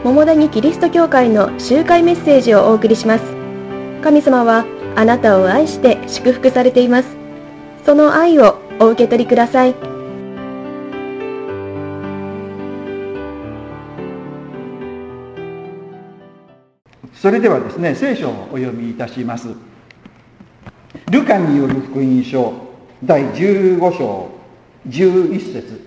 桃谷キリスト教会の集会メッセージをお送りします。神様はあなたを愛して祝福されています。その愛をお受け取りください。 それではですね、聖書をお読みいたします。ルカによる福音書第15章11節。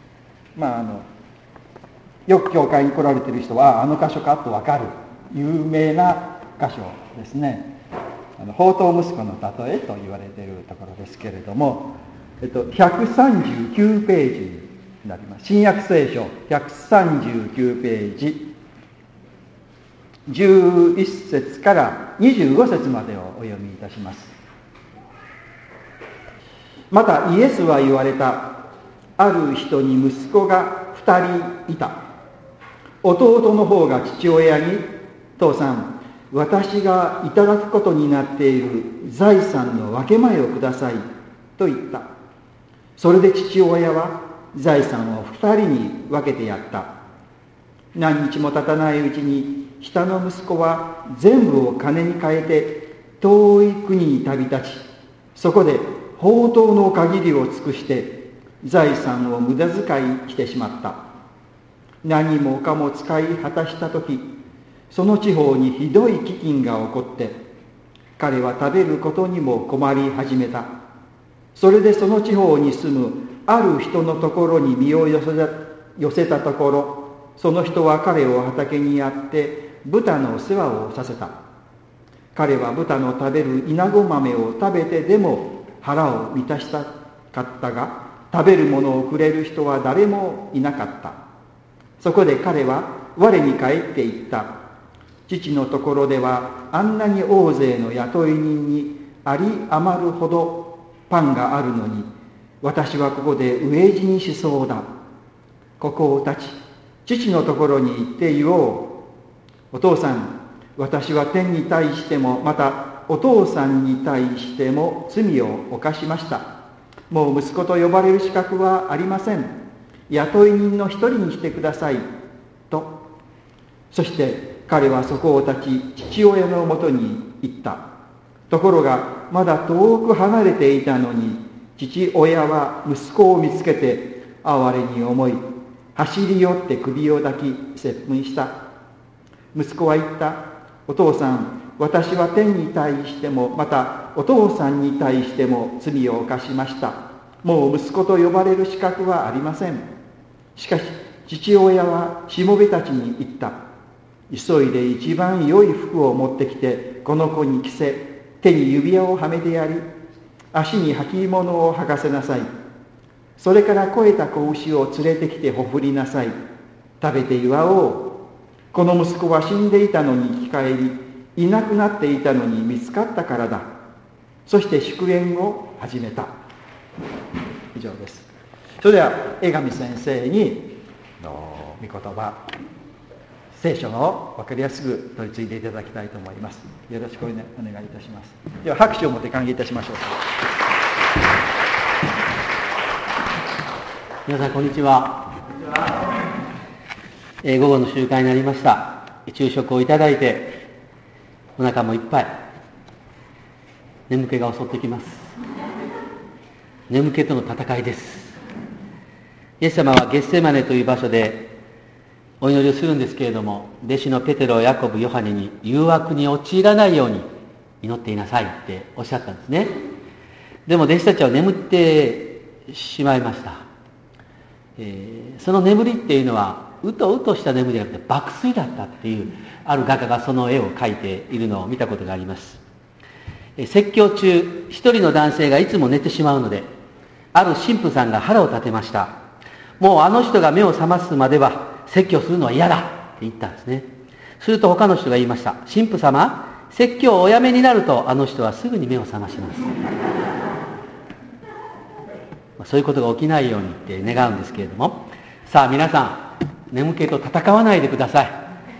よく教会に来られている人はあの箇所かと分かる有名な箇所ですね。放蕩息子の例えと言われているところですけれども、139ページになります。新約聖書139ページ11節から25節までをお読みいたします。またイエスは言われた。ある人に息子が2人いた。弟の方が父親に、父さん、私がいただくことになっている財産の分け前をくださいと言った。それで父親は財産を2人に分けてやった。何日も経たないうちに下の息子は全部を金に換えて遠い国に旅立ち、そこで放蕩の限りを尽くして財産を無駄遣いしてしまった。何もかも使い果たしたとき、その地方にひどい飢饉が起こって、彼は食べることにも困り始めた。それでその地方に住むある人のところに身を寄せたところ、その人は彼を畑にやって豚の世話をさせた。彼は豚の食べる稲子豆を食べてでも腹を満たしたかったが、食べるものをくれる人は誰もいなかった。そこで彼は我に返っていった。父のところではあんなに大勢の雇い人にあり余るほどパンがあるのに、私はここで飢え死にしそうだ。ここを立ち、父のところに行って言おう。お父さん、私は天に対しても、またお父さんに対しても罪を犯しました。もう息子と呼ばれる資格はありません。雇い人の一人にしてください。と。そして彼はそこを立ち、父親のもとに行った。ところが、まだ遠く離れていたのに、父親は息子を見つけて、哀れに思い、走り寄って首を抱き、接吻した。息子は言った。お父さん、私は天に対しても、またお父さんに対しても罪を犯しました。もう息子と呼ばれる資格はありません。しかし、父親はしもべたちに言った。急いで一番良い服を持ってきて、この子に着せ、手に指輪をはめてやり、足に履物を履かせなさい。それから肥えた子牛を連れてきてほふりなさい。食べて祝おう。この息子は死んでいたのに生き返り、いなくなっていたのに見つかったからだ。そして祝宴を始めた。以上です。それでは江上先生に御言葉、聖書を分かりやすく取り次いでいただきたいと思います。よろしくお願いいたします。では拍手を持って歓迎いたしましょう。 皆さんこんにちは。午後の集会になりました。昼食をいただいてお腹もいっぱい、眠気が襲ってきます。眠気との戦いです。イエス様はゲッセマネという場所でお祈りをするんですけれども、弟子のペテロ、ヤコブ、ヨハネに誘惑に陥らないように祈っていなさいっておっしゃったんですね。でも弟子たちは眠ってしまいました。その眠りっていうのはうとうとした眠りじゃなくて爆睡だったっていう、ある画家がその絵を描いているのを見たことがあります。説教中、一人の男性がいつも寝てしまうので、ある神父さんが腹を立てました。もうあの人が目を覚ますまでは説教するのは嫌だって言ったんですね。すると他の人が言いました。神父様、説教をおやめになるとあの人はすぐに目を覚まします。そういうことが起きないようにって願うんですけれども、さあ皆さん、眠気と戦わないでください。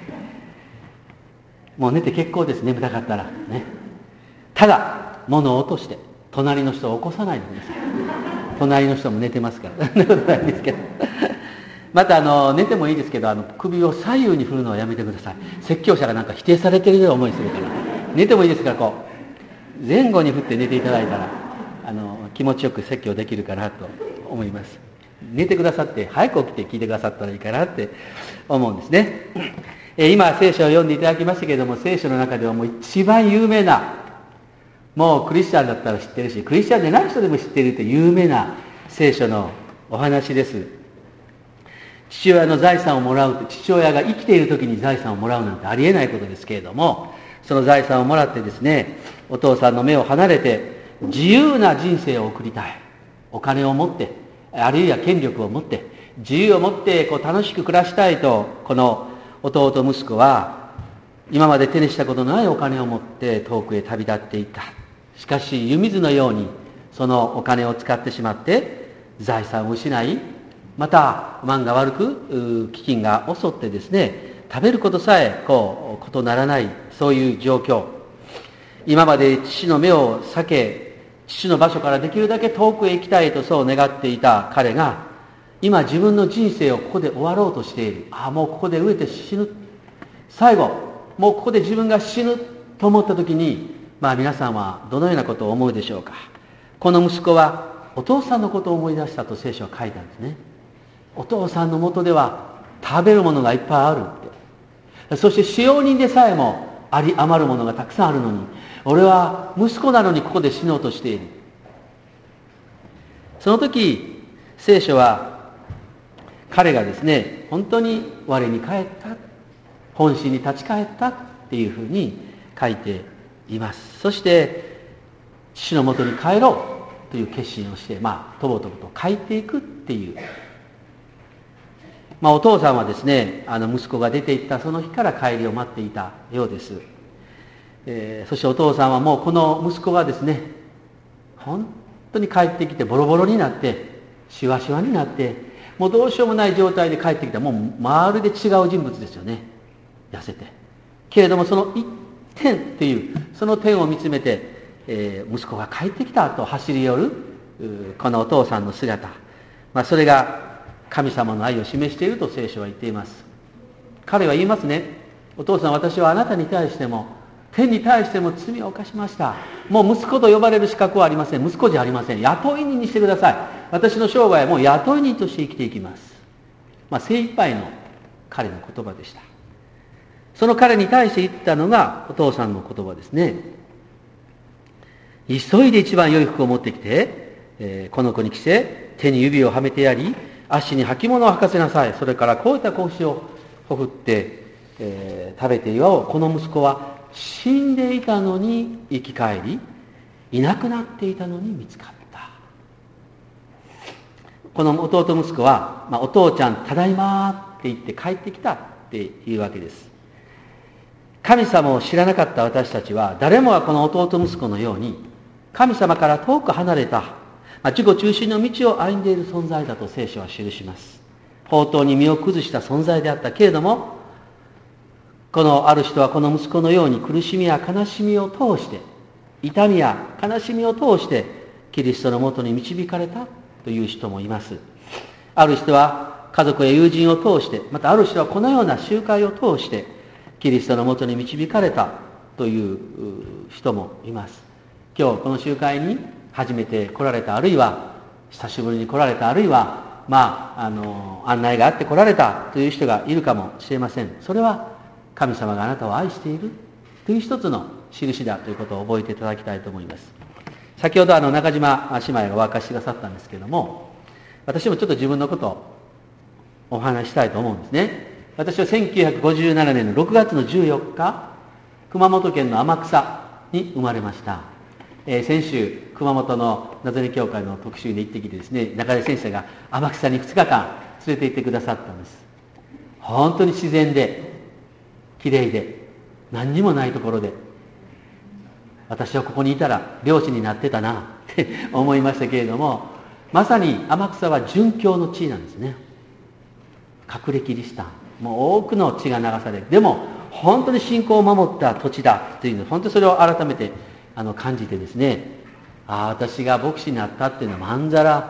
もう寝て結構です。眠たかったらね。ただ物を落として隣の人を起こさないでください。隣の人も寝てますからそんなことないんですけどまた寝てもいいですけど首を左右に振るのはやめてください。説教者がなんか否定されているような思いするから。寝てもいいですからこう前後に振って寝ていただいたら気持ちよく説教できるかなと思います。寝てくださって早く起きて聞いてくださったらいいかなって思うんですね。今聖書を読んでいただきましたけれども、聖書の中ではもう一番有名な、もうクリスチャンだったら知ってるしクリスチャンでない人でも知っているという有名な聖書のお話です。父親の財産をもらうと、父親が生きている時に財産をもらうなんてありえないことですけれども、その財産をもらってですね、お父さんの目を離れて自由な人生を送りたい、お金を持ってあるいは権力を持って自由を持ってこう楽しく暮らしたいと、この弟息子は今まで手にしたことのないお金を持って遠くへ旅立っていった。しかし湯水のようにそのお金を使ってしまって財産を失い、また満が悪く飢饉が襲ってですね、食べることさえことならない、そういう状況。今まで父の目を避け、父の場所からできるだけ遠くへ行きたいとそう願っていた彼が、今自分の人生をここで終わろうとしている。もうここで飢えて死ぬ、最後もうここで自分が死ぬと思った時に、皆さんはどのようなことを思うでしょうか。この息子はお父さんのことを思い出したと聖書は書いたんですね。お父さんのもとでは食べるものがいっぱいあるって、そして使用人でさえも余るものがたくさんあるのに、俺は息子なのにここで死のうとしている。その時聖書は彼がですね、本当に我に返った、本心に立ち返ったっていうふうに書いています。そして父のもとに帰ろうという決心をして、とぼとぼと帰っていくっていう、お父さんはですね、息子が出て行ったその日から帰りを待っていたようです。そしてお父さんはもうこの息子がですね、本当に帰ってきてボロボロになってシワシワになってもうどうしようもない状態で帰ってきた、もうまるで違う人物ですよね。痩せてけれども、その一点っていうその点を見つめて、息子が帰ってきたと走り寄るこのお父さんの姿、それが神様の愛を示していると聖書は言っています。彼は言いますね。お父さん、私はあなたに対しても天に対しても罪を犯しました。もう息子と呼ばれる資格はありません。息子じゃありません。雇い人にしてください。私の生涯はもう雇い人として生きていきます。精一杯の彼の言葉でした。その彼に対して言ったのがお父さんの言葉ですね。急いで一番良い服を持ってきて、この子に着せ、手に指をはめてやり、足に履物を履かせなさい。それからこういった子牛をほふって、食べて祝おう。この息子は死んでいたのに生き返り、いなくなっていたのに見つかった。この弟息子は、お父ちゃんただいまって言って帰ってきたっていうわけです。神様を知らなかった私たちは、誰もがこの弟息子のように神様から遠く離れた自己中心の道を歩んでいる存在だと聖書は記します。放蕩に身を崩した存在であったけれども、このある人はこの息子のように苦しみや悲しみを通して、痛みや悲しみを通してキリストのもとに導かれたという人もいます。ある人は家族や友人を通して、またある人はこのような集会を通してキリストのもとに導かれたという人もいます。今日この集会に初めて来られた、あるいは久しぶりに来られた、あるいは案内があって来られたという人がいるかもしれません。それは神様があなたを愛しているという一つの印だということを覚えていただきたいと思います。先ほど中島姉妹がお明かししてくださったんですけれども、私もちょっと自分のことをお話したいと思うんですね。私は1957年の6月の14日、熊本県の天草に生まれました。先週熊本の名瀬教会の特集に行ってきてですね、中出先生が天草に2日間連れて行ってくださったんです。本当に自然できれいで何にもないところで、私はここにいたら漁師になってたなって思いましたけれども、まさに天草は殉教の地なんですね。隠れキリシタン、もう多くの血が流される、でも本当に信仰を守った土地だというの、本当にそれを改めて感じてですね、私が牧師になったっていうのはまんざら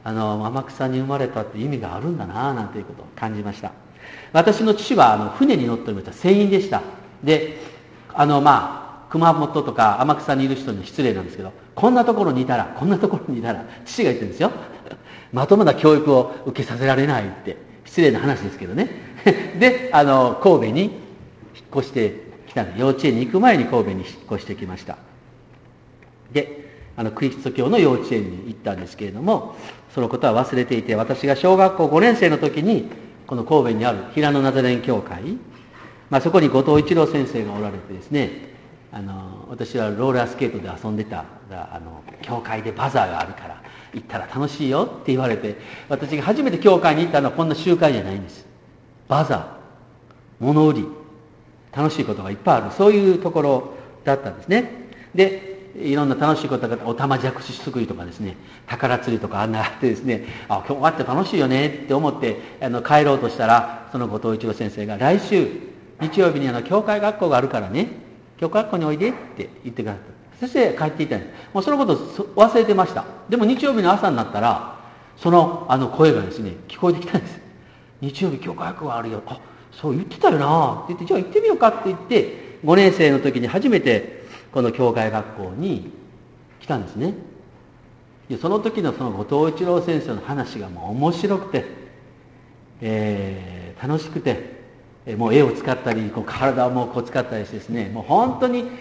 天草に生まれたって意味があるんだななんていうことを感じました。私の父は船に乗っておりました。船員でした。で熊本とか天草にいる人に失礼なんですけど、こんなところにいたら父が言ってるんですよまともな教育を受けさせられないって、失礼な話ですけどねで神戸に引っ越してきたんで、幼稚園に行く前に神戸に引っ越してきました。でクリスト教の幼稚園に行ったんですけれども、そのことは忘れていて、私が小学校5年生の時にこの神戸にある平野ナザレン教会、そこに後藤一郎先生がおられてですね、私はローラースケートで遊んでた教会でバザーがあるから行ったら楽しいよって言われて、私が初めて教会に行ったのはこんな集会じゃないんです。バザー、物売り、楽しいことがいっぱいある、そういうところだったんですね。でいろんな楽しいことが、おたまじゃくしすくいとかですね、宝釣りとかあんなあってですね、今日終わって楽しいよねって思って帰ろうとしたら、その後藤一郎先生が来週日曜日に教会学校があるからね、教会学校においでって言ってくださった。そして帰っていったんです。もうそのこと忘れてました。でも日曜日の朝になったらその声がですね聞こえてきたんです。日曜日教会学校があるよ、そう言ってたよなって言って、じゃあ行ってみようかって言って5年生の時に初めてこの教会学校に来たんですね。でその時のその後藤一郎先生の話がもう面白くて、楽しくて、もう絵を使ったり体をもう使ったりしてですね、もう本当に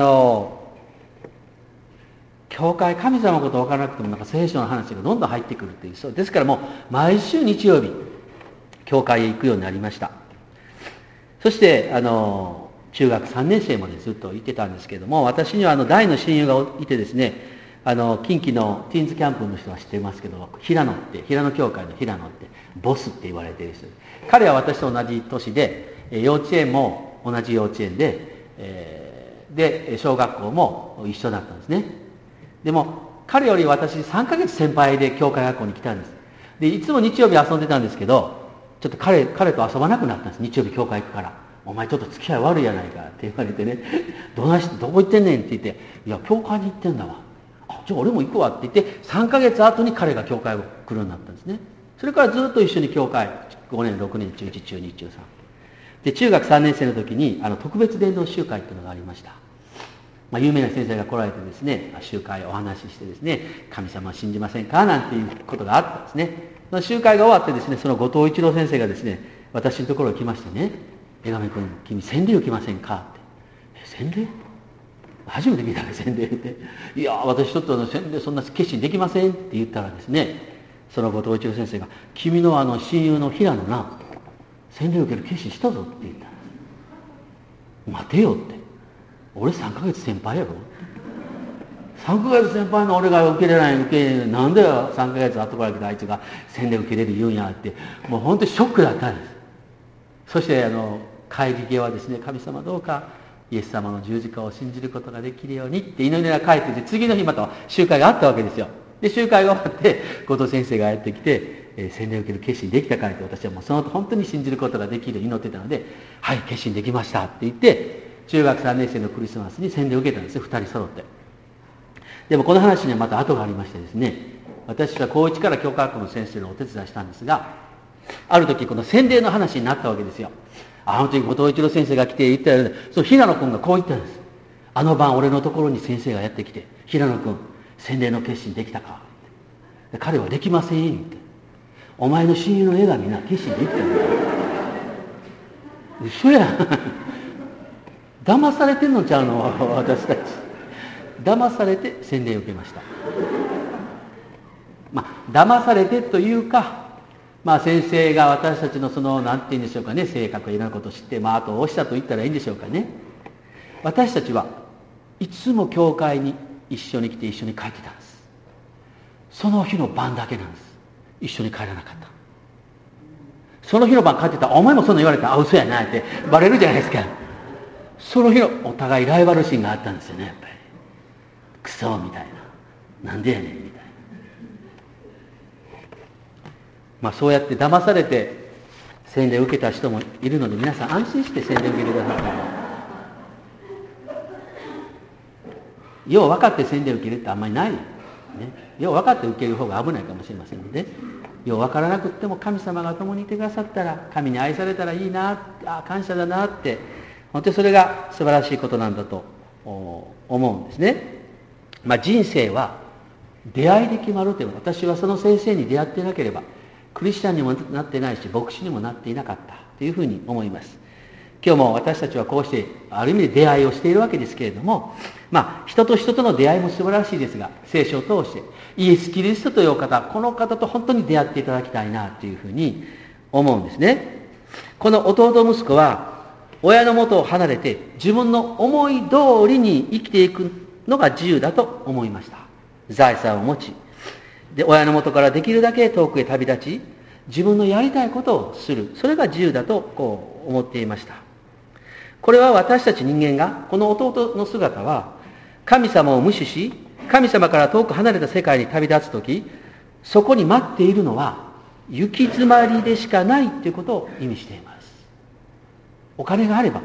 教会、神様のこと分からなくても聖書の話がどんどん入ってくるっていう、そうですからもう毎週日曜日教会へ行くようになりました。そして中学3年生までずっと行ってたんですけれども、私には大の親友がいてですね、近畿のティーンズキャンプの人は知っていますけど、平野教会の平野ってボスって言われている人です。彼は私と同じ年で、幼稚園も同じ幼稚園で、小学校も一緒だったんですね。でも彼より私3ヶ月先輩で教会学校に来たんです。でいつも日曜日遊んでたんですけど、ちょっと彼と遊ばなくなったんです。日曜日教会行くから、お前ちょっと付き合い悪いやないかって言われてね、どこ行ってんねんって言って、いや教会に行ってんだわ、じゃあ俺も行くわって言って、3ヶ月後に彼が教会を来るようになったんですね。それからずっと一緒に教会5年6年中1中2中3で、中学3年生の時に特別伝道集会っていうのがありました。有名な先生が来られてですね、集会お話ししてですね、神様を信じませんかなんていうことがあったんですね。その集会が終わってですね、その後藤一郎先生がですね、私のところに来ましてね、江上君、君洗礼受けませんかって。洗礼？初めて聞いたね、洗礼って。いや私ちょっと洗礼そんな決心できませんって言ったらですね、その後藤一郎先生が、君の親友の平野な、洗礼受ける決心したぞって言ったんです。待てよって、俺3ヶ月先輩やろ、3ヶ月先輩の俺が受けれない、なんで3ヶ月後から来たあいつが洗礼受けれる言うんやって、もう本当にショックだったんです。そして帰り際はですね、神様どうかイエス様の十字架を信じることができるようにって祈りながら帰ってて、次の日また集会があったわけですよ。で集会が終わって後藤先生がやってきて、洗礼を受ける決心できたからって、私はもうその後本当に信じることができるように祈ってたので、はい決心できましたって言って、中学3年生のクリスマスに洗礼を受けたんですよ、2人揃って。でもこの話にはまた後がありましてですね、私は高1から教科学校の先生のお手伝いしたんですが、ある時この洗礼の話になったわけですよ。あの時後藤一郎先生が来て言ったら、その平野君がこう言ったんです。あの晩俺のところに先生がやってきて、平野君洗礼の決心できたかって。彼はできませんって。お前の親友の江上な決心できたんだ。嘘やん騙されてんのちゃうの私たち。騙されて洗礼を受けました。騙されてというか、先生が私たちのなんて言うんでしょうかね、性格やいろんなことを知って、あと押したと言ったらいいんでしょうかね。私たちはいつも教会に一緒に来て一緒に帰ってたんです。その日の晩だけなんです。一緒に帰らなかった。その日の晩帰ってたら、お前もそんな言われたら、嘘やなってバレるじゃないですか。その日のお互いライバル心があったんですよね、やっぱり。クソみたいな。なんでやねんみたいな。そうやって騙されて洗礼を受けた人もいるので、皆さん安心して洗礼を受けてください。よう分かって洗礼を受けるってあんまりない。 よう分かって受ける方が危ないかもしれませんので、よう分からなくっても神様が共にいてくださったら、神に愛されたらいいな、感謝だなって、本当にそれが素晴らしいことなんだと思うんですね。人生は出会いで決まるというのは、私はその先生に出会っていなければクリスチャンにもなってないし牧師にもなっていなかったというふうに思います。今日も私たちはこうしてある意味で出会いをしているわけですけれども、人と人との出会いも素晴らしいですが、聖書を通してイエス・キリストというお方、この方と本当に出会っていただきたいなというふうに思うんですね。この弟息子は親の元を離れて自分の思い通りに生きていくのが自由だと思いました。財産を持ち、で親の元からできるだけ遠くへ旅立ち、自分のやりたいことをする、それが自由だと思っていました。これは私たち人間が、この弟の姿は神様を無視し、神様から遠く離れた世界に旅立つとき、そこに待っているのは行き詰まりでしかないということを意味しています。お金があれば、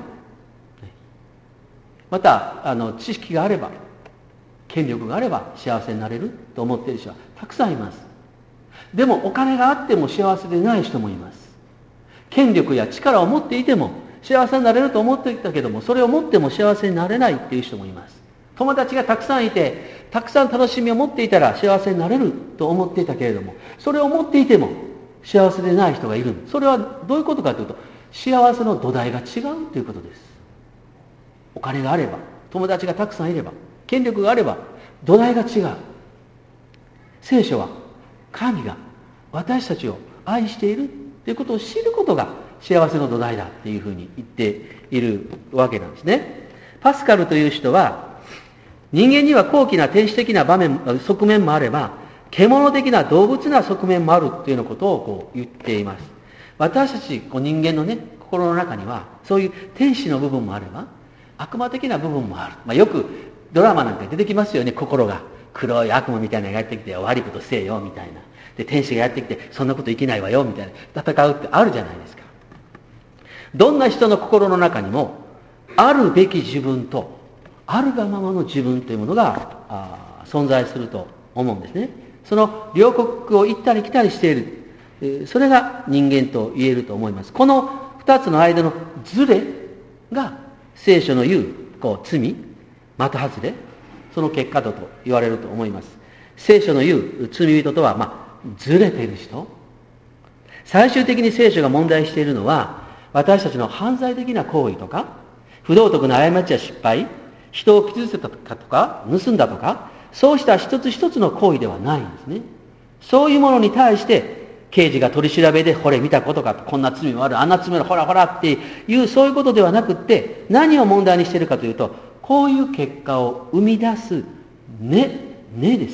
また知識があれば、権力があれば幸せになれると思っている人はたくさんいます。でもお金があっても幸せでない人もいます。権力や力を持っていても幸せになれると思っていたけども、それを持っても幸せになれないっていう人もいます。友達がたくさんいて、たくさん楽しみを持っていたら幸せになれると思っていたけれども、それを持っていても幸せでない人がいる。それはどういうことかというと、幸せの土台が違うということです。お金があれば、友達がたくさんいれば、権力があれば、土台が違う。聖書は神が私たちを愛しているということを知ることが幸せの土台だっていうふうに言っているわけなんですね。パスカルという人は、人間には高貴な天使的な側面もあれば、獣的な動物な側面もあるというようなことを言っています。私たち人間の心の中にはそういう天使の部分もあれば悪魔的な部分もある。よくドラマなんか出てきますよね。心が黒い悪魔みたいなのがやってきて、悪いことせえよみたいな。で天使がやってきて、そんなこといけないわよみたいな、戦うってあるじゃないですか。どんな人の心の中にもあるべき自分とあるがままの自分というものが存在すると思うんですね。その両国を行ったり来たりしている、それが人間と言えると思います。この二つの間のズレが聖書の言う罪、的外れ、その結果だと言われると思います。聖書の言う罪人とは、ずれている人。最終的に聖書が問題しているのは、私たちの犯罪的な行為とか、不道徳な過ちや失敗、人を傷つけたとか、盗んだとか、そうした一つ一つの行為ではないんですね。そういうものに対して、刑事が取り調べで、ほれ見たことか、こんな罪もある、あんな罪もある、ほらほらっていう、そういうことではなくって、何を問題にしているかというと、こういう結果を生み出す根です。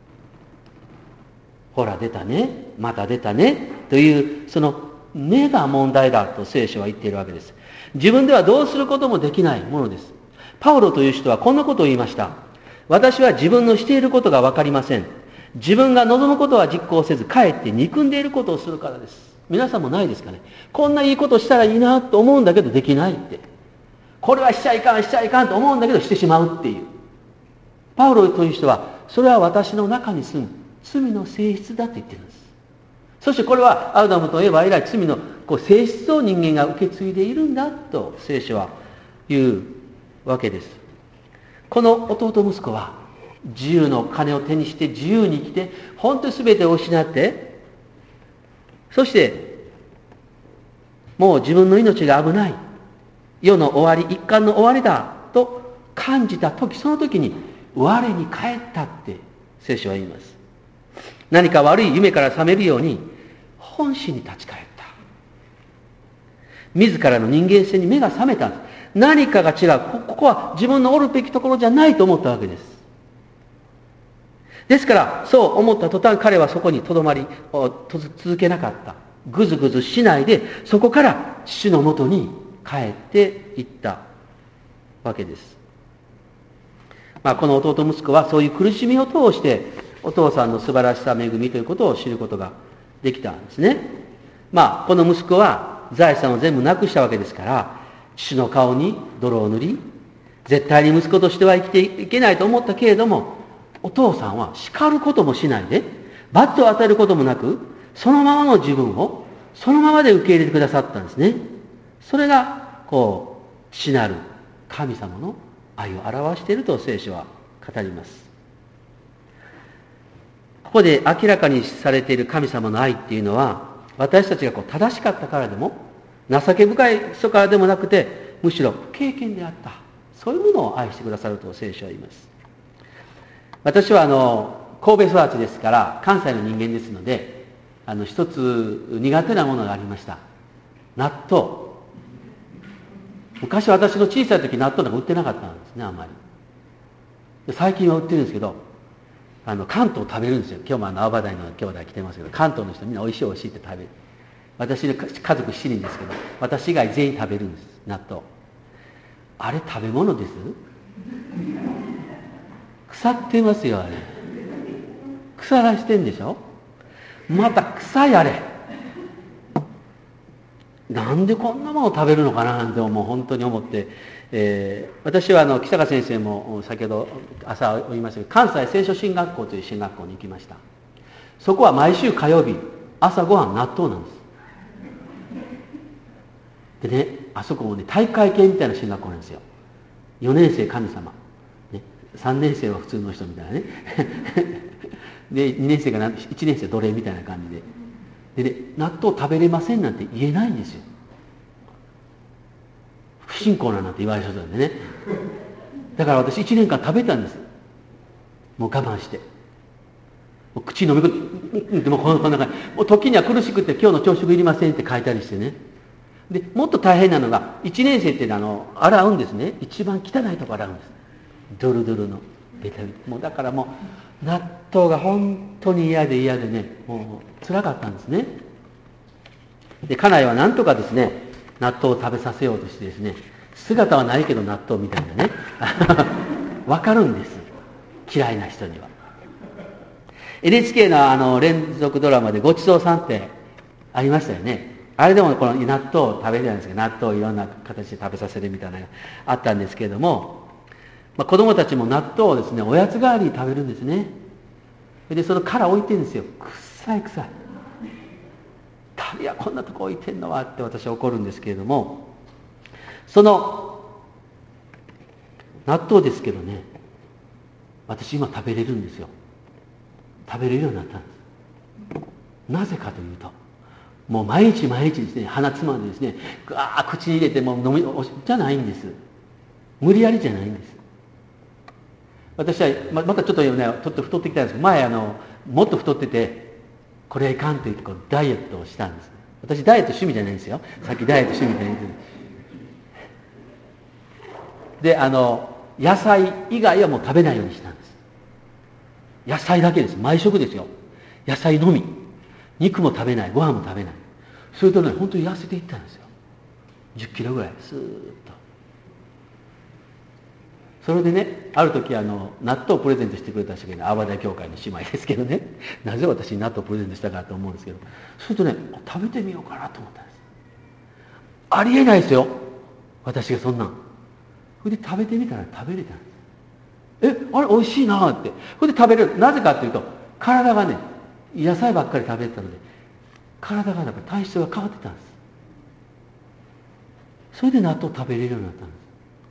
ほら出たね、また出たね、という、その根が問題だと聖書は言っているわけです。自分ではどうすることもできないものです。パウロという人はこんなことを言いました。私は自分のしていることがわかりません。自分が望むことは実行せず、かえって憎んでいることをするからです。皆さんもないですかね。こんないいことしたらいいなと思うんだけどできないって。これはしちゃいかんと思うんだけどしてしまうっていう。パウロという人は、それは私の中に住む罪の性質だと言ってるんです。そしてこれはアダムとエヴァ以来罪の性質を人間が受け継いでいるんだと聖書は言うわけです。この弟息子は自由の金を手にして自由に生きて、本当に全てを失って、そしてもう自分の命が危ない、世の終わり、一貫の終わりだと感じた時、その時に我に返ったって聖書は言います。何か悪い夢から覚めるように本心に立ち返った。自らの人間性に目が覚めたんです。何かが違う。ここは自分のおるべきところじゃないと思ったわけです。ですからそう思った途端、彼はそこにとどまり続けなかった。ぐずぐずしないで、そこから父のもとに帰っていったわけです。この弟息子はそういう苦しみを通してお父さんの素晴らしさ、恵みということを知ることができたんですね。この息子は財産を全部なくしたわけですから、父の顔に泥を塗り、絶対に息子としては生きていけないと思ったけれども、 お父さんは叱ることもしないで、罰を与えることもなく、そのままの自分をそのままで受け入れてくださったんですね。それが父なる神様の愛を表していると聖書は語ります。ここで明らかにされている神様の愛っていうのは、私たちが正しかったからでも、情け深い人からでもなくて、むしろ不経験であった、そういうものを愛してくださると聖書は言います。私は神戸育ちですから関西の人間ですので、一つ苦手なものがありました。納豆。昔私の小さい時納豆なんか売ってなかったんですね、あんまり。最近は売ってるんですけど、関東食べるんですよ。今日も青葉台の兄弟来てますけど、関東の人みんなおいしいおいしいって食べる。私の家族7人ですけど、私以外全員食べるんです、納豆。あれ食べ物です？腐ってますよ、あれ。腐らしてんでしょ。また草やれ。なんでこんなものを食べるのかななんてもう本当に思って、私は木坂先生も先ほど朝言いましたけど、関西聖書神学校という神学校に行きました。そこは毎週火曜日朝ごはん納豆なんです。でね、あそこもね大会系みたいな神学校なんですよ。4年生神様、ね、3年生は普通の人みたいなねで2年生が1年生奴隷みたいな感じで、ね、納豆食べれませんなんて言えないんですよ。不信仰なんて言われそうなんでね。だから私1年間食べたんです。もう我慢して、もう口飲み込んで、もうこんな感じ、もう時には苦しくて今日の朝食いりませんって書いたりしてね。でもっと大変なのが1年生って洗うんですね。一番汚いとこ洗うんです。ドルドルのベタベタ。もうだからもう納豆が本当に嫌でね、もう辛かったんですね。で家内はなんとかですね納豆を食べさせようとしてですね、姿はないけど納豆みたいなね分かるんです、嫌いな人には。 NHK の連続ドラマでごちそうさんってありましたよね。あれでもこの納豆を食べるじゃないですか。納豆をいろんな形で食べさせるみたいなのがあったんですけれども、子供たちも納豆をですねおやつ代わりに食べるんですね。でその殻置いてるんですよ。臭いいやこんなとこ置いてんのはって私は怒るんですけれども、その納豆ですけどね、私今食べれるんですよ。食べれるようになったんです。なぜかというと、もう毎日ですね、鼻つまんでですね、口に入れてもう飲みじゃないんです。無理やりじゃないんです。私はまたちょっとね、ちょっと太ってきたんですけど、前もっと太ってて、これはいかんと言ってダイエットをしたんです。私ダイエット趣味じゃないんですよ。さっきダイエット趣味じゃないんです。で野菜以外はもう食べないようにしたんです。野菜だけです。毎食ですよ。野菜のみ。肉も食べない、ご飯も食べない。それとね、本当に痩せていったんですよ。10キロぐらいスーッと。それでね、ある時納豆をプレゼントしてくれた人がね、青葉台教会の姉妹ですけどね、なぜ私に納豆をプレゼントしたかと思うんですけど、それとね、食べてみようかなと思ったんです。ありえないですよ、私がそんなん。それで食べてみたら食べれたんです。あれ美味しいなって。それで食べれる。なぜかっていうと、体がね、野菜ばっかり食べてたので、体が体質が変わってたんです。それで納豆食べれるようになったんです。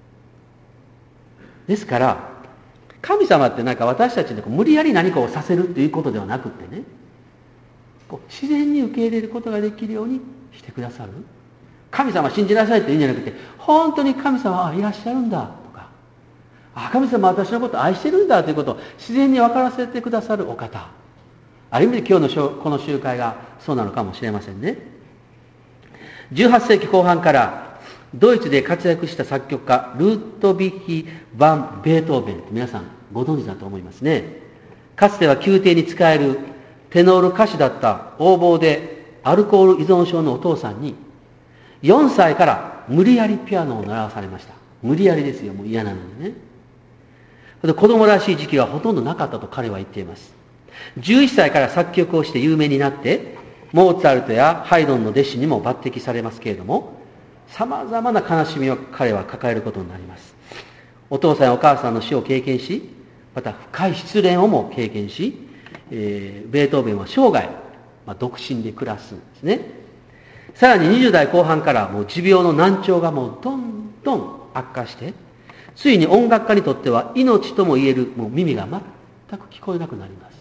ですから神様って私たちに無理やり何かをさせるっていうことではなくってね、自然に受け入れることができるようにしてくださる。神様信じなさいって言うんじゃなくて、本当に神様はいらっしゃるんだとか、神様は私のことを愛してるんだということを自然に分からせてくださるお方。ある意味で今日のこの集会がそうなのかもしれませんね。18世紀後半からドイツで活躍した作曲家ルートヴィヒ・ヴァン・ベートーベン、皆さんご存知だと思いますね。かつては宮廷に仕えるテノール歌手だった横暴でアルコール依存症のお父さんに4歳から無理やりピアノを習わされました。無理やりですよ、もう嫌なのにね。子供らしい時期はほとんどなかったと彼は言っています。11歳から作曲をして有名になって、モーツァルトやハイドンの弟子にも抜擢されますけれども、さまざまな悲しみを彼は抱えることになります。お父さんやお母さんの死を経験し、 また深い失恋をも経験し、ベートーベンは生涯、独身で暮らすんですね。さらに20代後半からもう持病の難聴がもうどんどん悪化して、ついに音楽家にとっては命とも言えるもう耳が全く聞こえなくなります。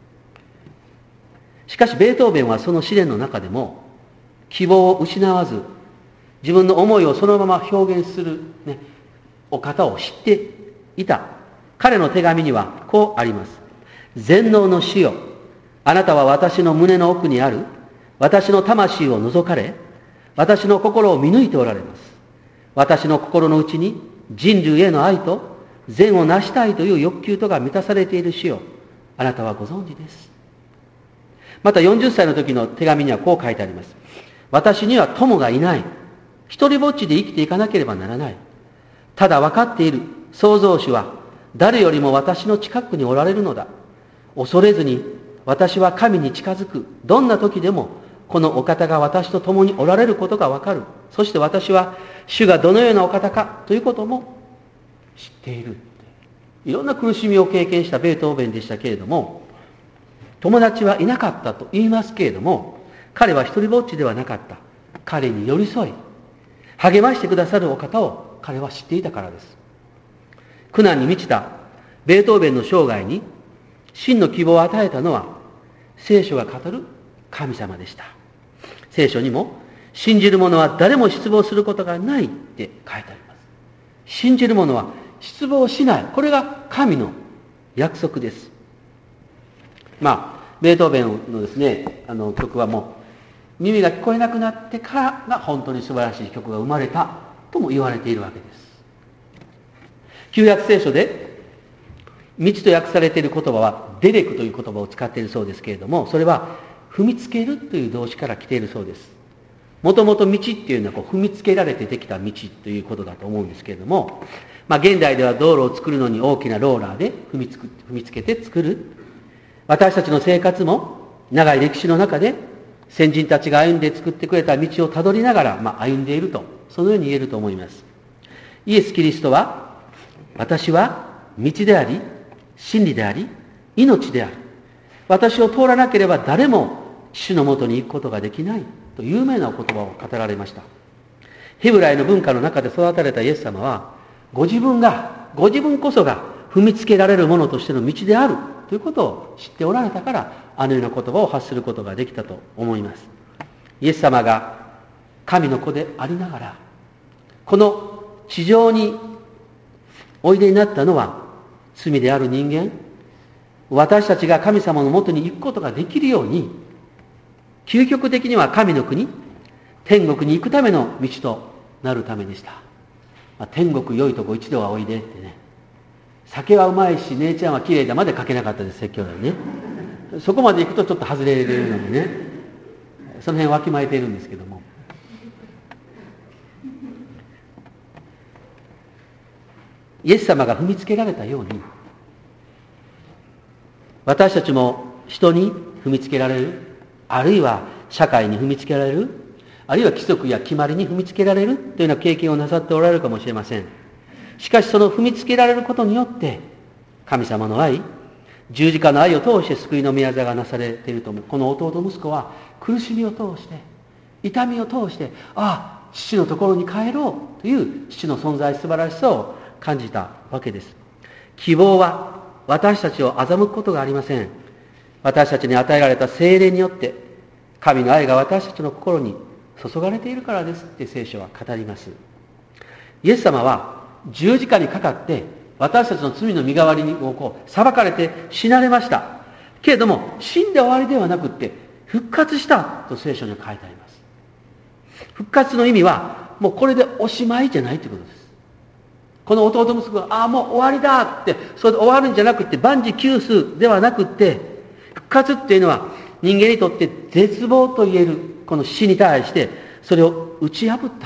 しかしベートーベンはその試練の中でも希望を失わず、自分の思いをそのまま表現する、お方を知っていた。彼の手紙にはこうあります。全能の主よ、あなたは私の胸の奥にある私の魂を覗かれ、私の心を見抜いておられます。私の心の内に人類への愛と善を成したいという欲求とが満たされている主よ、あなたはご存知です。また40歳の時の手紙にはこう書いてあります。私には友がいない。一人ぼっちで生きていかなければならない。ただ分かっている創造主は誰よりも私の近くにおられるのだ。恐れずに私は神に近づく。どんな時でもこのお方が私と共におられることが分かる。そして私は主がどのようなお方かということも知っている。いろんな苦しみを経験したベートーベンでしたけれども、友達はいなかったと言いますけれども、彼は一人ぼっちではなかった。彼に寄り添い励ましてくださるお方を彼は知っていたからです。苦難に満ちたベートーベンの生涯に真の希望を与えたのは聖書が語る神様でした。聖書にも信じる者は誰も失望することがないって書いてあります。信じる者は失望しない。これが神の約束です。ベートーベンのですね、曲はもう耳が聞こえなくなってからが本当に素晴らしい曲が生まれたとも言われているわけです。旧約聖書で道と訳されている言葉はデレクという言葉を使っているそうですけれども、それは踏みつけるという動詞から来ているそうです。もともと道っていうのは踏みつけられてできた道ということだと思うんですけれども、現代では道路を作るのに大きなローラーで踏みつけて作る。私たちの生活も長い歴史の中で先人たちが歩んで作ってくれた道をたどりながら、歩んでいると、そのように言えると思います。イエス・キリストは、私は道であり真理であり命である。私を通らなければ誰も主のもとに行くことができないと有名なお言葉を語られました。ヘブライの文化の中で育たれたイエス様は、ご自分こそが踏みつけられるものとしての道であるということを知っておられたから、あのような言葉を発することができたと思います。イエス様が神の子でありながら、この地上においでになったのは、罪である人間、私たちが神様のもとに行くことができるように、究極的には神の国、天国に行くための道となるためでした。天国良いとこ一度はおいでってね。酒はうまいし姉ちゃんは綺麗だまで書けなかったです、説教でね。そこまで行くとちょっと外れるのでね、その辺わきまえているんですけども、イエス様が踏みつけられたように、私たちも人に踏みつけられる、あるいは社会に踏みつけられる、あるいは規則や決まりに踏みつけられるというような経験をなさっておられるかもしれません。しかしその踏みつけられることによって、神様の愛、十字架の愛を通して救いの御業がなされていると思う。この弟息子は苦しみを通して、痛みを通して、父のところに帰ろうという父の存在、素晴らしさを感じたわけです。希望は私たちを欺くことがありません。私たちに与えられた聖霊によって神の愛が私たちの心に注がれているからですって聖書は語ります。イエス様は十字架にかかって私たちの罪の身代わりに裁かれて死なれました。けれども死んで終わりではなくって復活したと聖書には書いてあります。復活の意味はもうこれでおしまいじゃないということです。この弟息子がもう終わりだってそれで終わるんじゃなくて万事休すではなくって、復活っていうのは人間にとって絶望と言えるこの死に対してそれを打ち破った。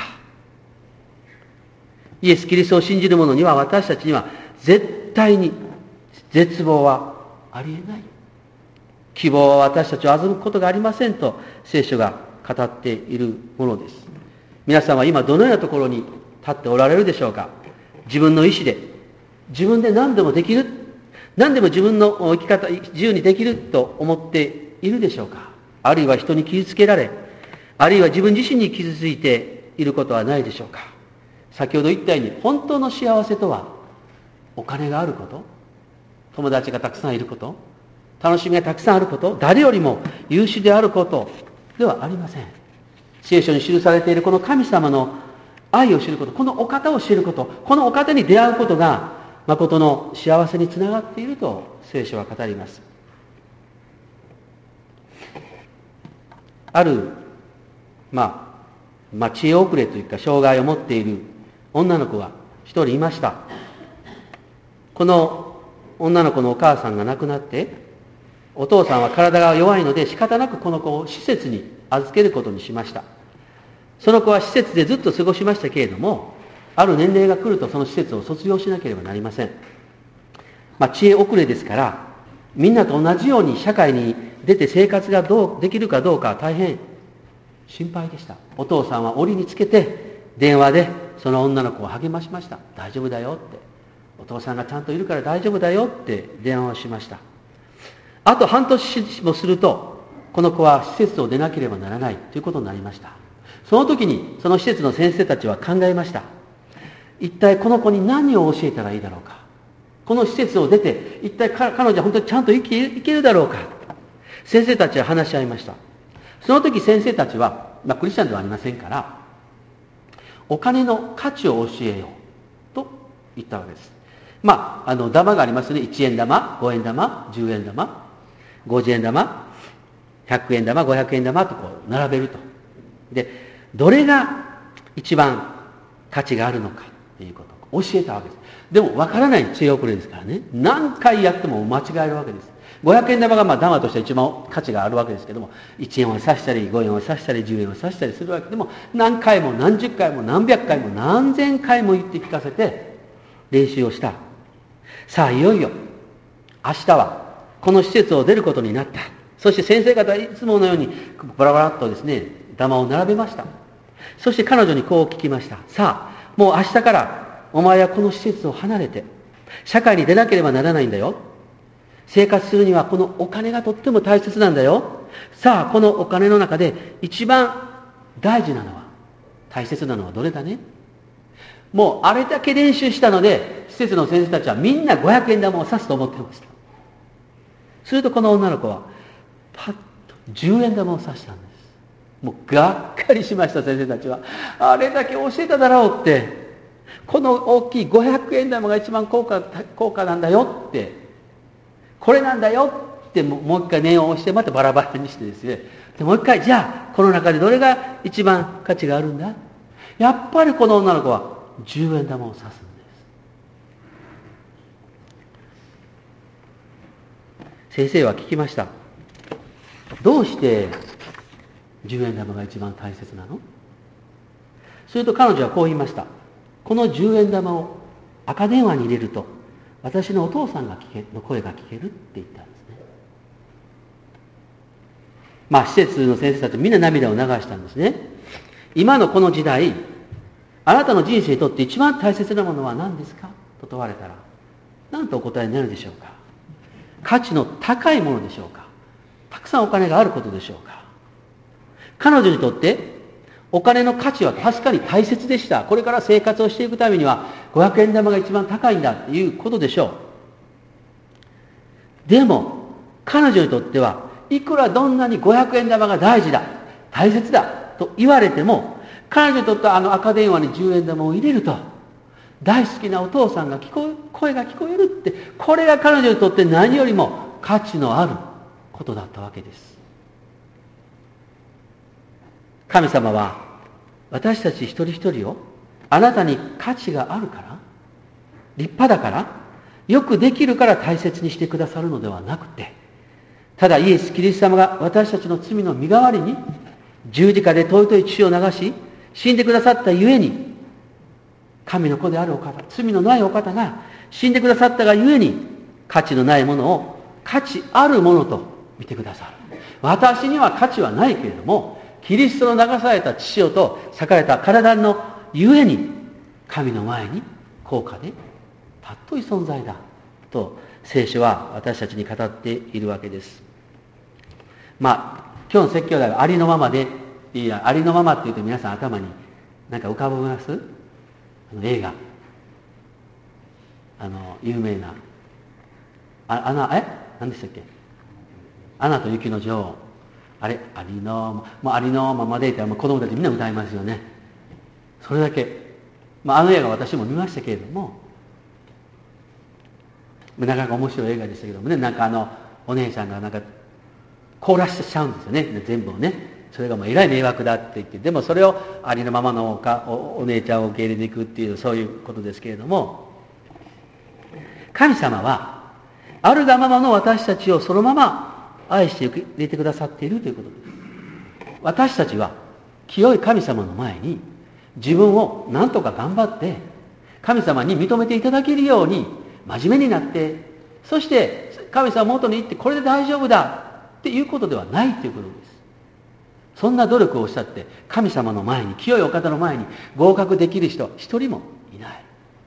イエス・キリストを信じる者には、私たちには絶対に絶望はありえない。希望は私たちを欺くことがありませんと聖書が語っているものです。皆さんは今どのようなところに立っておられるでしょうか。自分の意志で、自分で何でもできる、 何でも自分の生き方、自由にできると思っているでしょうか。あるいは人に傷つけられ、あるいは自分自身に傷ついていることはないでしょうか。先ほど言ったように、本当の幸せとは、お金があること、友達がたくさんいること、楽しみがたくさんあること、誰よりも優秀であることではありません。聖書に記されているこの神様の愛を知ること、このお方を知ること、このお方に出会うことが誠の幸せにつながっていると聖書は語ります。ある知恵遅れというか障害を持っている女の子が一人いました。この女の子のお母さんが亡くなって、お父さんは体が弱いので仕方なくこの子を施設に預けることにしました。その子は施設でずっと過ごしましたけれども、ある年齢が来るとその施設を卒業しなければなりません。知恵遅れですから、みんなと同じように社会に出て生活ができるかどうか大変心配でした。お父さんは折につけて電話でその女の子を励ましました。大丈夫だよって。お父さんがちゃんといるから大丈夫だよって電話をしました。あと半年もすると、この子は施設を出なければならないということになりました。その時にその施設の先生たちは考えました。一体この子に何を教えたらいいだろうか。この施設を出て一体彼女は本当にちゃんと生きるだろうか。先生たちは話し合いました。その時先生たちは、クリスチャンではありませんから、お金の価値を教えようと言ったわけです。玉がありますね。1円玉、5円玉、10円玉、50円玉、100円玉、500円玉とこう並べると。で、どれが一番価値があるのかっていうことを教えたわけです。でも分からない知恵遅れですからね。何回やっても間違えるわけです。500円玉が玉としては一番価値があるわけですけども、1円を指したり、5円を指したり、10円を指したりするわけでも、何回も何十回も何百回も何千回も言って聞かせて練習をした。さあいよいよ明日はこの施設を出ることになった。そして先生方はいつものようにバラバラっとですね、玉を並べました。そして彼女にこう聞きました。さあもう明日からお前はこの施設を離れて社会に出なければならないんだよ。生活するにはこのお金がとっても大切なんだよ。さあこのお金の中で一番大事なのは、大切なのはどれだね。もうあれだけ練習したので、施設の先生たちはみんな500円玉を指すと思ってました。するとこの女の子はパッと10円玉を指したんです。もうがっかりしました。先生たちはあれだけ教えただろうって、この大きい500円玉が一番高価なんだよって、これなんだよってもう一回念を押してまたバラバラにしてですね、でもう一回、じゃあこの中でどれが一番価値があるんだ。やっぱりこの女の子は10円玉を指すんです。先生は聞きました。どうして10円玉が一番大切なの？すると彼女はこう言いました。この10円玉を赤電話に入れると私のお父さんの声が聞けるって言ったんですね。施設の先生たちみんな涙を流したんですね。今のこの時代、あなたの人生にとって一番大切なものは何ですかと問われたら、何とお答えになるでしょうか。価値の高いものでしょうか。たくさんお金があることでしょうか。彼女にとってお金の価値は確かに大切でした。これから生活をしていくためには500円玉が一番高いんだっていうことでしょう。でも彼女にとってはいくらどんなに500円玉が大事だ、大切だと言われても、彼女にとってはあの赤電話に10円玉を入れると大好きなお父さんが声が聞こえるって、これが彼女にとって何よりも価値のあることだったわけです。神様は私たち一人一人をあなたに価値があるから、立派だから、よくできるから大切にしてくださるのではなくて、ただイエス・キリスト様が私たちの罪の身代わりに十字架で尊い血を流し死んでくださったゆえに、神の子であるお方、罪のないお方が死んでくださったがゆえに、価値のないものを価値あるものと見てくださる。私には価値はないけれども、キリストの流された血潮と裂かれた体のゆえに、神の前に高価で尊い存在だと聖書は私たちに語っているわけです。今日の説教題はありのままで、ありのままって言うと皆さん頭に何か浮かびます？映画、有名な何でしたっけ、アナと雪の女王、ありのままでって子供たちみんな歌いますよね。それだけ、映画私も見ましたけれども、なかなか面白い映画でしたけどもね、お姉さんが凍らしちゃうんですよね、全部をね。それがえらい迷惑だって言って、でもそれをありのままのお姉ちゃんを受け入れていくっていう、そういうことですけれども、神様はあるがままの私たちをそのまま愛して受け入れてくださっているということです。私たちは清い神様の前に自分を何とか頑張って神様に認めていただけるように真面目になって、そして神様元に行ってこれで大丈夫だっていうことではないということです。そんな努力をしたって神様の前に、清いお方の前に合格できる人は一人もいない。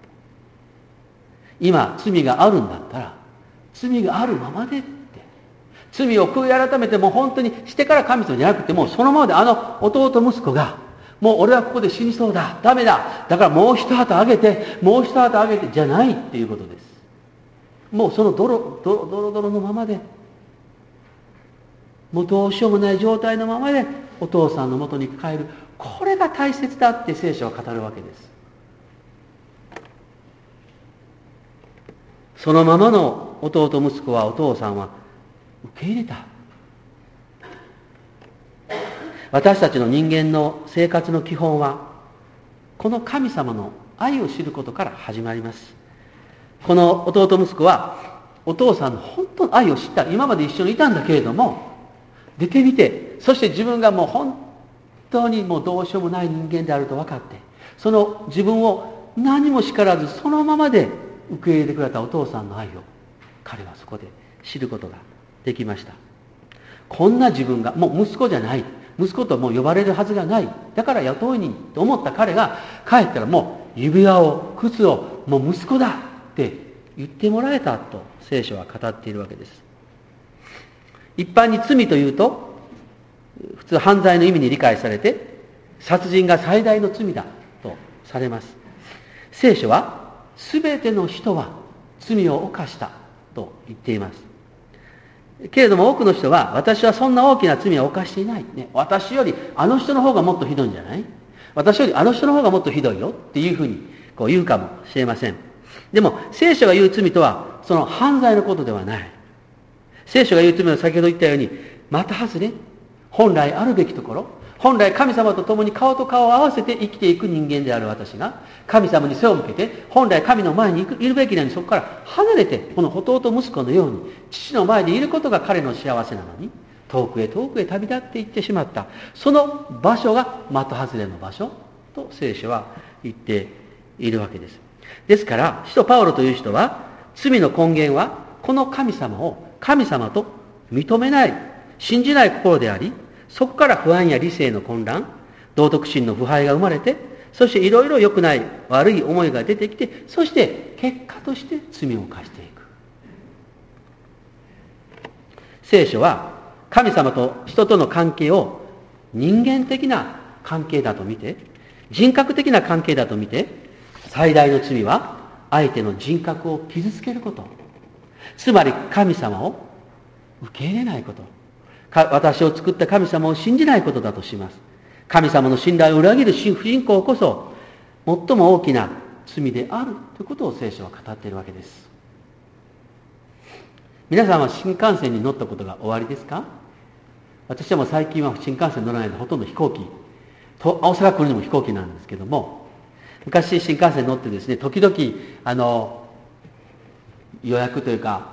今罪があるんだったら罪があるままでって、罪を悔い改めてもう本当にしてから神様じゃなくて、もうそのままで弟息子がもう俺はここで死にそうだ、ダメだ、だからもう一旗あげてもう一旗あげてじゃないっていうことです。もうそのドロドロのままで、もうどうしようもない状態のままでお父さんの元に帰る、これが大切だって聖書は語るわけです。そのままの弟息子はお父さんは受け入れた。私たちの人間の生活の基本はこの神様の愛を知ることから始まります。この弟息子はお父さんの本当の愛を知った。今まで一緒にいたんだけれども出てみて、そして自分がもう本当にもうどうしようもない人間であると分かって、その自分を何も叱らずそのままで受け入れてくれたお父さんの愛を彼はそこで知ることができました。こんな自分がもう息子じゃない、息子ともう呼ばれるはずがない、だから雇い人と思った彼が帰ったらもう指輪を靴をもう息子だって言ってもらえたと聖書は語っているわけです。一般に罪というと普通犯罪の意味に理解されて、殺人が最大の罪だとされます。聖書は全ての人は罪を犯したと言っています。けれども多くの人は、私はそんな大きな罪は犯していない、ね、私よりあの人の方がもっとひどいんじゃない、私よりあの人の方がもっとひどいよっていうふうに言うかもしれません。でも聖書が言う罪とはその犯罪のことではない。聖書が言う罪は先ほど言ったように的外れ、本来あるべきところ、本来神様と共に顔と顔を合わせて生きていく人間である私が神様に背を向けて本来神の前にいるべきなのに、そこから離れてこの弟息子のように父の前でいることが彼の幸せなのに、遠くへ遠くへ旅立っていってしまった。その場所が的外れの場所と聖書は言っているわけです。ですから使徒パウロという人は、罪の根源はこの神様を神様と認めない、信じない心であり、そこから不安や理性の混乱、道徳心の腐敗が生まれて、そしていろいろ良くない悪い思いが出てきて、そして結果として罪を犯していく。聖書は神様と人との関係を人間的な関係だと見て、人格的な関係だと見て、最大の罪は相手の人格を傷つけること、つまり神様を受け入れないこと、私を作った神様を信じないことだとします。神様の信頼を裏切る不信仰こそ最も大きな罪であるということを聖書は語っているわけです。皆さんは新幹線に乗ったことがおありですか？私はもう最近は新幹線乗らないでほとんど飛行機、大阪来るのも飛行機なんですけども、昔新幹線乗ってですね、時々予約というか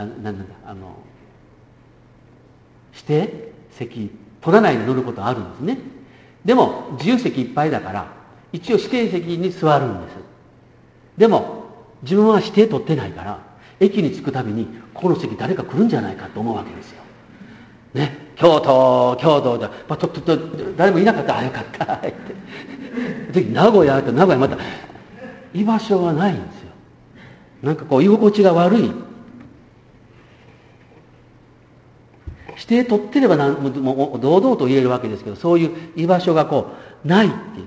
指定席取らないで乗ることあるんですね。でも自由席いっぱいだから一応指定席に座るんです。でも自分は指定取ってないから、駅に着くたびにこの席誰か来るんじゃないかと思うわけですよね。京都で誰もいなかったら、あよかったってで名古屋また居場所がないんですよ。なんか居心地が悪い指定取ってればもう堂々と言えるわけですけど、そういう居場所がないっていう、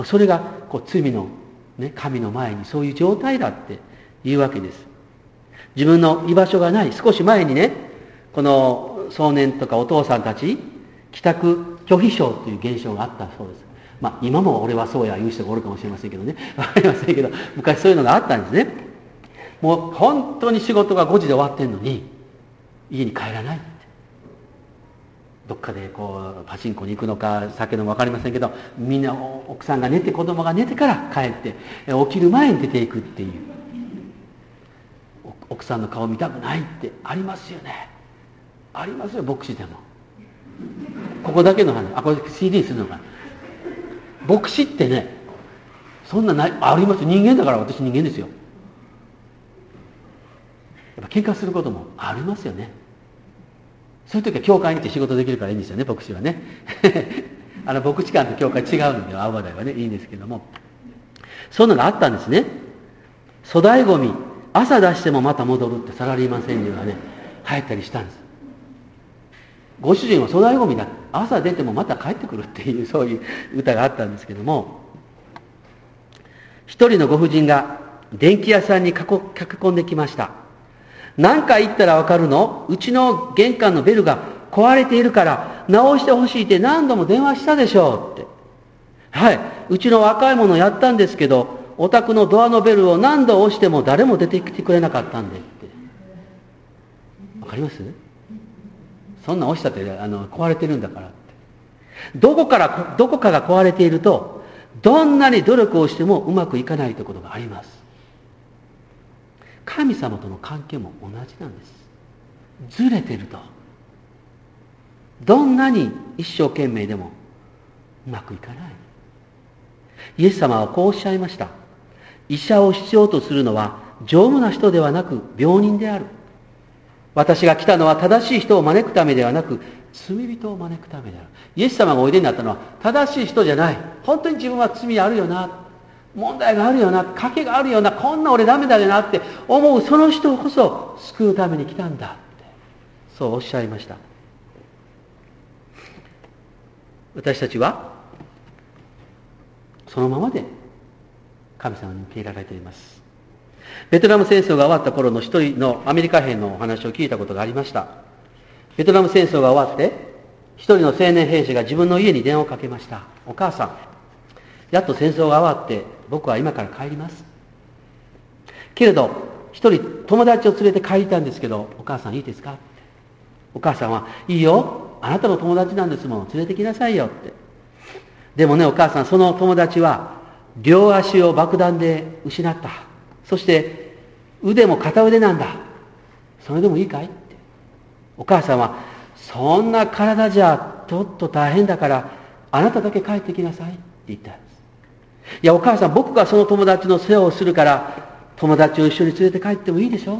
それが罪の、神の前にそういう状態だっていうわけです。自分の居場所がない。少し前にね、この少年とかお父さんたち、帰宅拒否症という現象があったそうです。今も俺はそうや言う人がおるかもしれませんけどね、わかりませんけど、昔そういうのがあったんですね。もう本当に仕事が5時で終わってんのに家に帰らないって、どっかでパチンコに行くのか酒のも分かりませんけど、みんな奥さんが寝て子供が寝てから帰って起きる前に出ていくっていう、奥さんの顔見たくないってありますよね。ありますよ、牧師でも。ここだけの話、これ CD するのかな。牧師ってね、そんなない、ありますよ。人間だから、私人間ですよ。やっぱ喧嘩することもありますよね。そういう時は教会に行って仕事できるからいいんですよね、牧師はね。牧師館と教会違うので、青葉台はね、いいんですけども。そういうのがあったんですね。粗大ゴミ、朝出してもまた戻るってサラリーマン川柳がね、流行ったりしたんです。ご主人は粗大ゴミだ、朝出てもまた帰ってくるっていう、そういう歌があったんですけども、一人のご婦人が電気屋さんに駆け込んできました。何回言ったらわかるの？うちの玄関のベルが壊れているから直してほしいって何度も電話したでしょうって。はい、うちの若い者やったんですけど、お宅のドアのベルを何度押しても誰も出てきてくれなかったんでって。わかります？そんな押したって壊れてるんだからって。どこかが壊れていると、どんなに努力をしてもうまくいかないということがあります。神様との関係も同じなんです。ずれてると、どんなに一生懸命でもうまくいかない。イエス様はこうおっしゃいました。医者を必要とするのは丈夫な人ではなく病人である。私が来たのは正しい人を招くためではなく罪人を招くためである。イエス様がおいでになったのは正しい人じゃない。本当に自分は罪あるよな、問題があるよな、賭けがあるよな、こんな俺ダメだよなって思うその人こそ救うために来たんだって、そうおっしゃいました。私たちはそのままで神様に受け入れられています。ベトナム戦争が終わった頃の一人のアメリカ兵のお話を聞いたことがありました。ベトナム戦争が終わって一人の青年兵士が自分の家に電話をかけました。お母さん、やっと戦争が終わって僕は今から帰ります。けれど一人友達を連れて帰りたんですけど、お母さんいいですかって。お母さんは、いいよ、あなたの友達なんですもん、連れてきなさいよって。でもね、お母さん、その友達は両足を爆弾で失った。そして腕も片腕なんだ。それでもいいかいって。お母さんは、そんな体じゃちょっと大変だからあなただけ帰ってきなさいって言ったんです。いや、お母さん、僕がその友達の世話をするから友達を一緒に連れて帰ってもいいでしょ。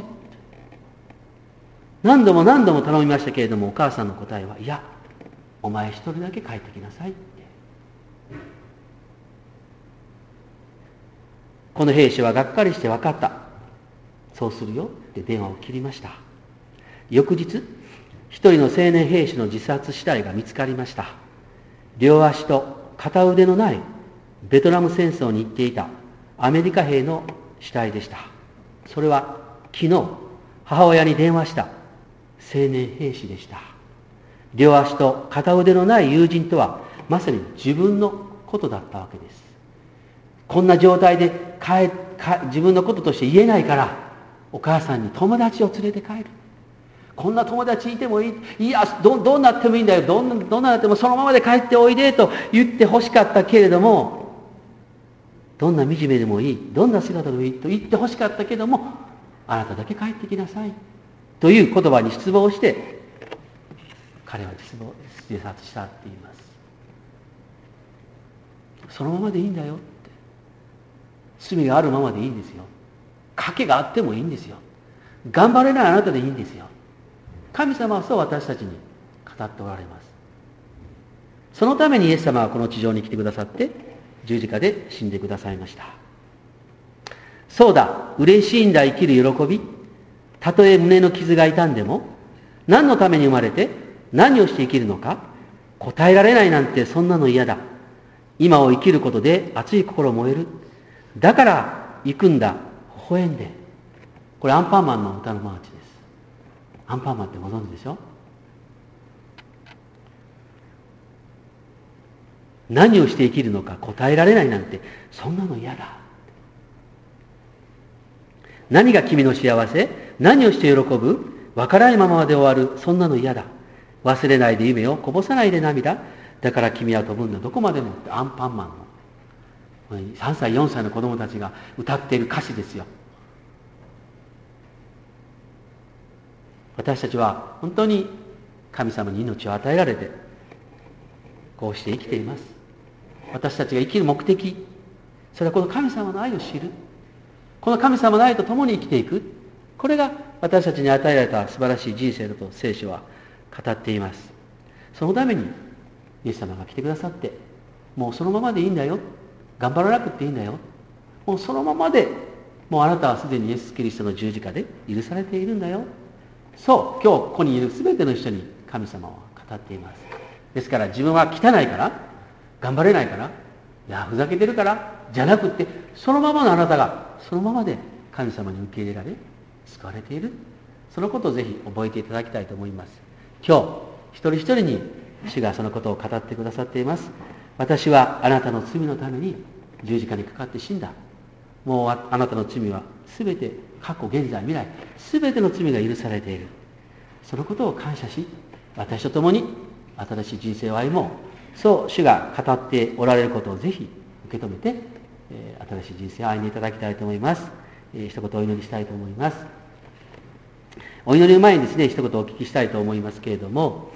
何度も何度も頼みましたけれども、お母さんの答えは、いや、お前一人だけ帰ってきなさいって。この兵士はがっかりして、分かった、そうするよって電話を切りました。翌日、一人の青年兵士の自殺死体が見つかりました。両足と片腕のないベトナム戦争に行っていたアメリカ兵の死体でした。それは昨日母親に電話した青年兵士でした。両足と片腕のない友人とはまさに自分のことだったわけです。こんな状態で自分のこととして言えないから、お母さんに友達を連れて帰る。こんな友達いてもいい。いや、どうなってもいいんだよ。どんななってもそのままで帰っておいでと言ってほしかったけれども、どんな惨めでもいい、どんな姿でもいいと言ってほしかったけれども、あなただけ帰ってきなさいという言葉に失望して、彼は自殺したって言います。そのままでいいんだよって。罪があるままでいいんですよ。賭けがあってもいいんですよ。頑張れないあなたでいいんですよ。神様はそう私たちに語っておられます。そのためにイエス様はこの地上に来てくださって十字架で死んでくださいました。そうだ、嬉しいんだ生きる喜び。たとえ胸の傷が痛んでも、何のために生まれて何をして生きるのか答えられないなんて、そんなの嫌だ。今を生きることで熱い心燃える。だから行くんだ、微笑んで。これアンパンマンの歌のマーチです。アンパンマンってご存知でしょ。何をして生きるのか答えられないなんて、そんなの嫌だ。何が君の幸せ？何をして喜ぶ？わからないままで終わる。そんなの嫌だ。忘れないで夢をこぼさないで涙。だから君は飛ぶんだ、どこまでも。アンパンマンの3歳4歳の子供たちが歌っている歌詞ですよ。私たちは本当に神様に命を与えられてこうして生きています。私たちが生きる目的、それはこの神様の愛を知る、この神様の愛と共に生きていく、これが私たちに与えられた素晴らしい人生だと聖書は語っています。そのためにイエス様が来てくださって、もうそのままでいいんだよ、頑張らなくていいんだよ、もうそのままで、もうあなたはすでにイエス・キリストの十字架で許されているんだよ。そう、今日ここにいる全ての人に神様は語っています。ですから自分は汚いから、頑張れないから、いやふざけてるからじゃなくって、そのままのあなたがそのままで神様に受け入れられ救われている、そのことをぜひ覚えていただきたいと思います。今日一人一人に主がそのことを語ってくださっています。私はあなたの罪のために十字架にかかって死んだ。もうあなたの罪は全て過去現在未来全ての罪が許されている。そのことを感謝し、私と共に新しい人生を歩もう、そう主が語っておられることをぜひ受け止めて、新しい人生を歩んでいただきたいと思います。一言お祈りしたいと思います。お祈りの前にですね、一言お聞きしたいと思いますけれども、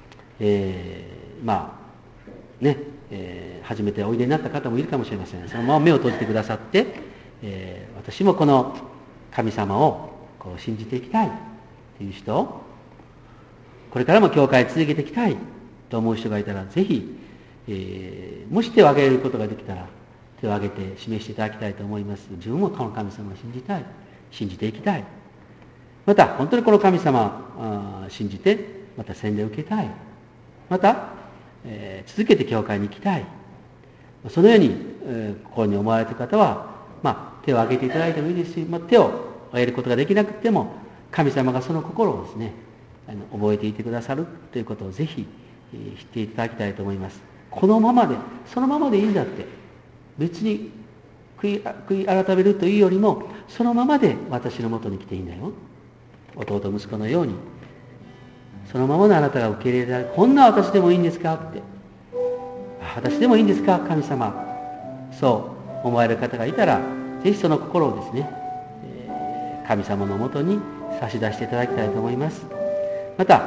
初めておいでになった方もいるかもしれません。そのまま目を閉じてくださって、私もこの神様をこう信じていきたいという人、これからも教会を続けていきたいと思う人がいたら、ぜひ、もし手を挙げることができたら手を挙げて示していただきたいと思います。自分もこの神様を信じたい、信じていきたい、また本当にこの神様を信じてまた洗礼を受けたい、また、続けて教会に行きたい、そのように、心に思われている方は、手を挙げていただいてもいいですし、手を挙げることができなくても神様がその心をですね覚えていてくださるということをぜひ知っていただきたいと思います。このままで、そのままでいいんだって、別に悔い改めるというよりも、そのままで私のもとに来ていいんだよ、弟息子のようにそのままのあなたが受け入れられる。こんな私でもいいんですかって、私でもいいんですか神様、そう思われる方がいたら、ぜひその心をですね、神様のもとに差し出していただきたいと思います。また、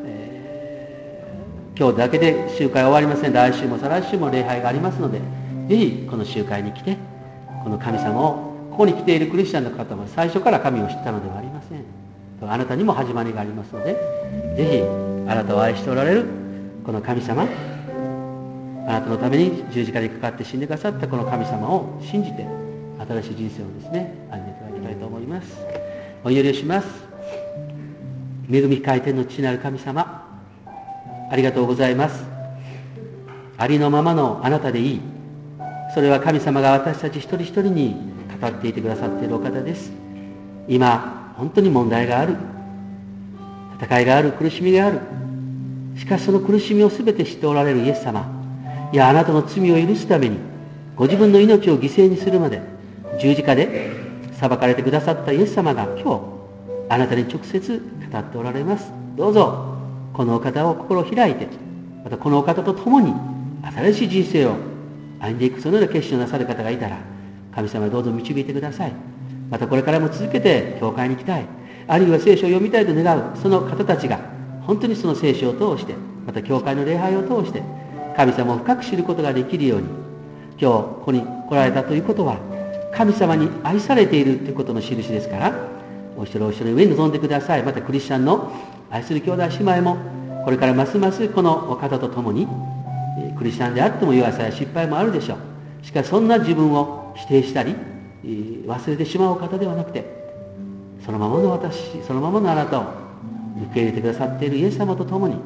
今日だけで集会は終わりません。来週も再来週も礼拝がありますので、ぜひこの集会に来て、この神様を、ここに来ているクリスチャンの方は最初から神を知ったのではありません。あなたにも始まりがありますので、ぜひあなたを愛しておられるこの神様、あなたのために十字架にかかって死んでくださったこの神様を信じて、新しい人生をですね歩んでいただきたいと思います。お祈りをします。恵み深い天の父なる神様、ありがとうございます。ありのままのあなたでいい、それは神様が私たち一人一人に語っていてくださっているお方です。今本当に問題がある、戦いがある、苦しみがある。しかしその苦しみを全て知っておられるイエス様、いやあなたの罪を許すためにご自分の命を犠牲にするまで十字架で裁かれてくださったイエス様が今日あなたに直接語っておられます。どうぞこのお方を心を開いて、またこのお方と共に新しい人生を歩んでいく、そのような決心をなさる方がいたら、神様どうぞ導いてください。またこれからも続けて教会に行きたい、あるいは聖書を読みたいと願うその方たちが、本当にその聖書を通して、また教会の礼拝を通して神様を深く知ることができるように、今日ここに来られたということは神様に愛されているということの印ですから、お一人お一人の上に臨んでください。またクリスチャンの愛する兄弟姉妹もこれからますますこのお方と共に、クリスチャンであっても弱さや失敗もあるでしょう。しかしそんな自分を否定したり忘れてしまうお方ではなくて、そのままの私、そのままのあなたを受け入れてくださっているイエス様と共に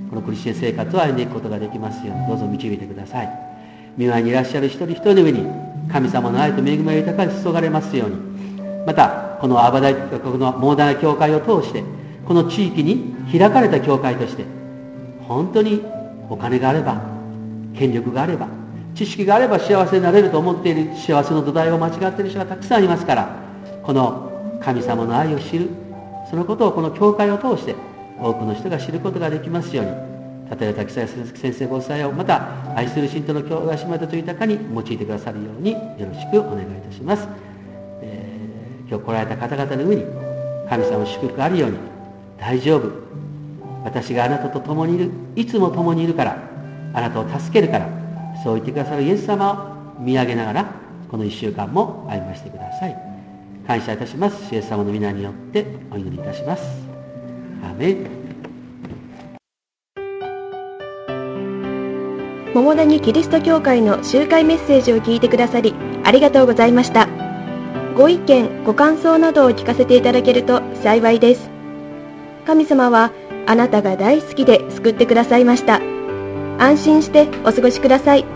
このクリスチャン生活を歩んでいくことができますようにどうぞ導いてください。御前にいらっしゃる一人一人の上に神様の愛と恵みが豊かに注がれますように、またこのこの膨大な教会を通してこの地域に開かれた教会として、本当にお金があれば、権力があれば、知識があれば幸せになれると思っている幸せの土台を間違っている人がたくさんいますから、この神様の愛を知る、そのことをこの教会を通して多くの人が知ることができますように、たとえ滝沢先生ご夫妻をまた愛する信徒の兄弟姉妹と豊かに用いてくださるようによろしくお願いいたします。今日来られた方々の上に神様の祝福あるように、大丈夫、私があなたと共にいる、いつも共にいるから、あなたを助けるから、そう言ってくださるイエス様を見上げながらこの1週間も歩ませてください。感謝いたします。イエス様の皆によってお祈りいたします。アーメン。 桃谷キリスト教会の集会メッセージを聞いてくださりありがとうございました。ご意見ご感想などを聞かせていただけると幸いです。神様はあなたが大好きで救ってくださいました。安心してお過ごしください。